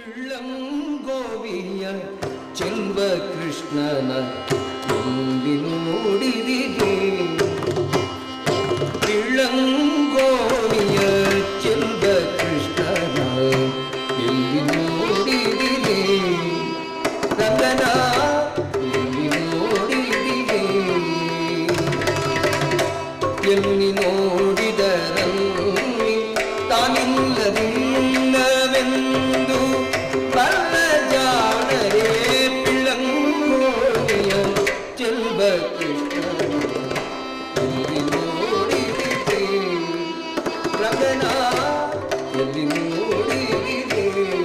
ಇಳಂಗೋವಿಯ ಚೆಲ್ವ ಕೃಷ್ಣನ ಎಲ್ಲಿ ನೋಡಿದಿದೆ ಇಳಂಗೋವಿಯ ಚೆಲ್ವ ಕೃಷ್ಣನ ಎಲ್ಲಿ ನೋಡಿದಿದೆ ರಂಗನ ಎಲ್ಲಿ ನೋಡಿದಿದೆ ಎಲ್ಲಿ ನೋಡಿದರಲ್ಲಿ ತಾನಿಲ್ಲದಿಲ್ಲವೆಂದು ಬಲ್ಲ ಜಾಣರೇ ಪಿಳಂಗೋವಿಯ ಚೆಲ್ವ ಕೃಷ್ಣ ಎಲ್ಲಿ ನೋಡಿದಿದೆ ರಂಗನ ಎಲ್ಲಿ ನೋಡಿದಿದೆ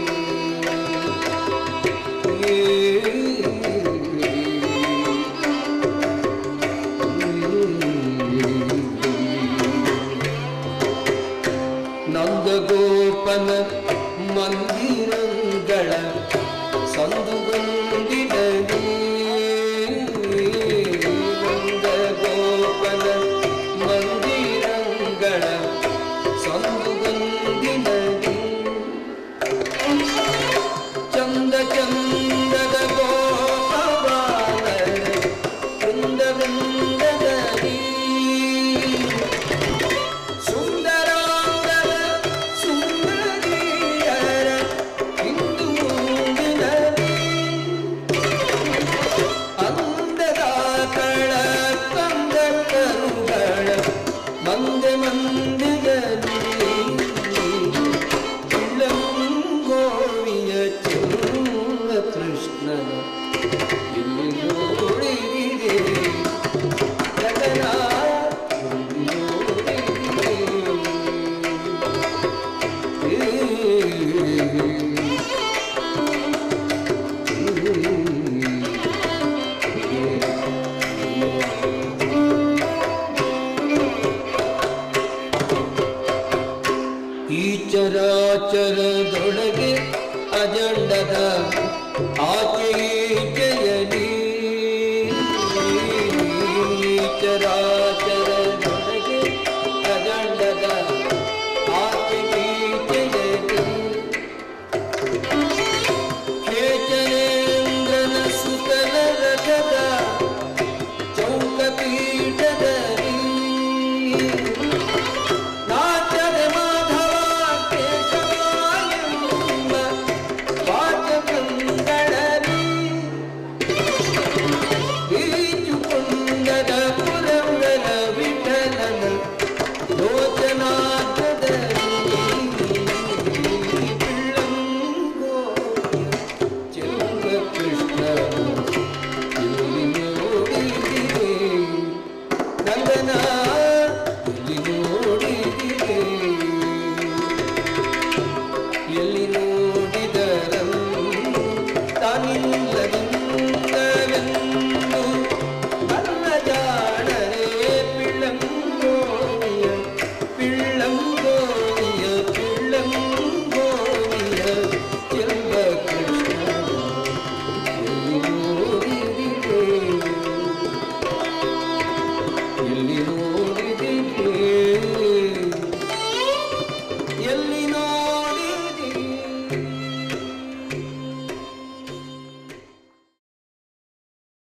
ನಂದಗೋಪನ ಮಂದಿರಗಳ ಸಂದುಗೊಂದಿದಲಿ ನಂದಗೋಪನ ಮಂದಿರಗಳ ಸಂದುಗೊಂದಿದಲಿ ಚಂದ ಚಂದದ ಗೋಪಬಾಲರ ವೃಂದ ವೃಂದದಲ್ಲಿ ಮಂದೆ ಮಂದಿಗಲಿ ಇಳಂಗೋವಿಯ ಚೆಲ್ವ ಕೃಷ್ಣನ ಎಲ್ಲಿ ನೋಡಿದಿದೆ ಜಗನ ಎಲ್ಲಿ ಈ ಚರಾಚರದೊಳಗೆ ಅಜಂಡದ ಆಚೆಯಲಿ ಚರಾಚರದೊಳಗೆ ಅಜಂಡದ ಆಚೆಯಲಿ ಕೇಚನೇಂದ್ರನ ಸುತಲ ರಥದ ಚೌಕಪೀಠದಲ್ಲಿ ಎಲ್ಲಿ ನೋಡಿದರನ್ನು ತಾನಿಲ್ಲವೆಂದು ಬಲ್ಲ ಜಾಣರೇ ಪಿಳಂಗೋವಿಯ ಪಿಳಂಗೋವಿಯ ಪಿಳಂಗೋವಿಯ ಚೆಲ್ವ ಕೃಷ್ಣ ಎಲ್ಲಿ ನೋಡಿದಿದೆ ಎಲ್ಲಿ